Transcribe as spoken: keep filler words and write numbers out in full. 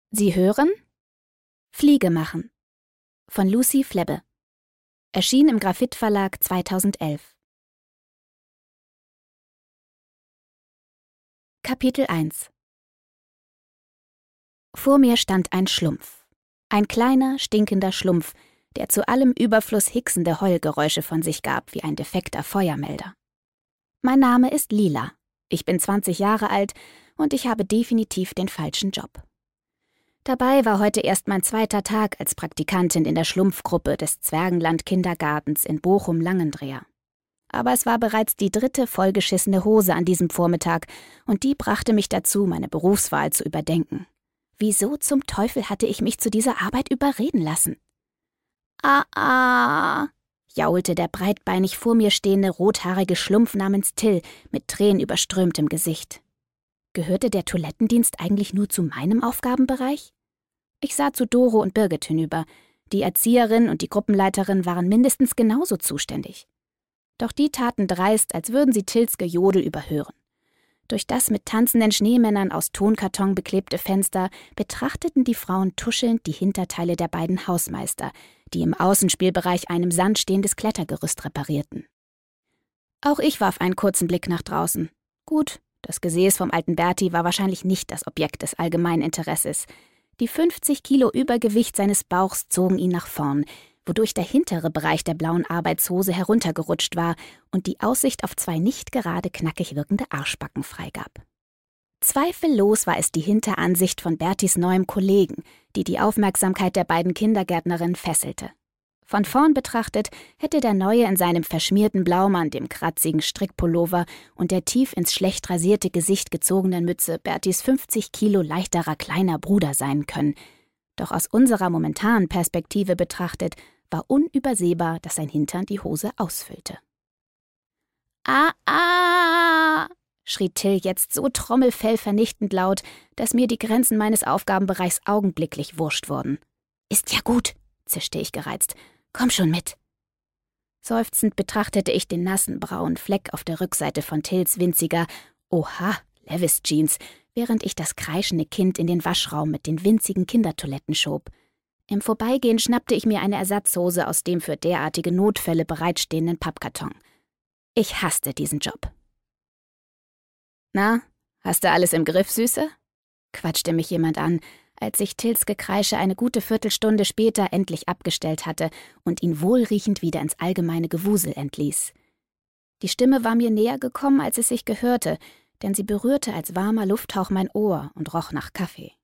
Sie hören Fliege machen von Lucy Flebbe. Erschien im Graphit Verlag zweitausendelf. Kapitel eins. Vor mir stand ein Schlumpf. Ein kleiner, stinkender Schlumpf, der zu allem Überfluss hicksende Heulgeräusche von sich gab, wie ein defekter Feuermelder. Mein Name ist Lila. Ich bin zwanzig Jahre alt und ich habe definitiv den falschen Job. Dabei war heute erst mein zweiter Tag als Praktikantin in der Schlumpfgruppe des Zwergenland-Kindergartens in Bochum-Langendreer. Aber es war bereits die dritte vollgeschissene Hose an diesem Vormittag und die brachte mich dazu, meine Berufswahl zu überdenken. Wieso zum Teufel hatte ich mich zu dieser Arbeit überreden lassen? Ah, ah, jaulte der breitbeinig vor mir stehende rothaarige Schlumpf namens Till mit tränenüberströmtem Gesicht. Gehörte der Toilettendienst eigentlich nur zu meinem Aufgabenbereich? Ich sah zu Doro und Birgit hinüber. Die Erzieherin und die Gruppenleiterin waren mindestens genauso zuständig. Doch die taten dreist, als würden sie Tills Gejodel überhören. Durch das mit tanzenden Schneemännern aus Tonkarton beklebte Fenster betrachteten die Frauen tuschelnd die Hinterteile der beiden Hausmeister, die im Außenspielbereich einem sandstehendes Klettergerüst reparierten. Auch ich warf einen kurzen Blick nach draußen. Gut, das Gesäß vom alten Berti war wahrscheinlich nicht das Objekt des allgemeinen Interesses. Die fünfzig Kilo Übergewicht seines Bauchs zogen ihn nach vorn, wodurch der hintere Bereich der blauen Arbeitshose heruntergerutscht war und die Aussicht auf zwei nicht gerade knackig wirkende Arschbacken freigab. Zweifellos war es die Hinteransicht von Bertis neuem Kollegen, die die Aufmerksamkeit der beiden Kindergärtnerinnen fesselte. Von vorn betrachtet hätte der Neue in seinem verschmierten Blaumann, dem kratzigen Strickpullover und der tief ins schlecht rasierte Gesicht gezogenen Mütze Bertis fünfzig Kilo leichterer kleiner Bruder sein können. Doch aus unserer momentanen Perspektive betrachtet war unübersehbar, dass sein Hintern die Hose ausfüllte. »Ah, ah«, schrie Till jetzt so trommelfellvernichtend laut, dass mir die Grenzen meines Aufgabenbereichs augenblicklich wurscht wurden. »Ist ja gut«, zischte ich gereizt. »Komm schon mit.« Seufzend betrachtete ich den nassen braunen Fleck auf der Rückseite von Tills winziger Oha, Levis Jeans, während ich das kreischende Kind in den Waschraum mit den winzigen Kindertoiletten schob. Im Vorbeigehen schnappte ich mir eine Ersatzhose aus dem für derartige Notfälle bereitstehenden Pappkarton. Ich hasste diesen Job. »Na, hast du alles im Griff, Süße?« quatschte mich jemand an, als ich Tills Gekreische eine gute Viertelstunde später endlich abgestellt hatte und ihn wohlriechend wieder ins allgemeine Gewusel entließ. Die Stimme war mir näher gekommen, als es sich gehörte, denn sie berührte als warmer Lufthauch mein Ohr und roch nach Kaffee.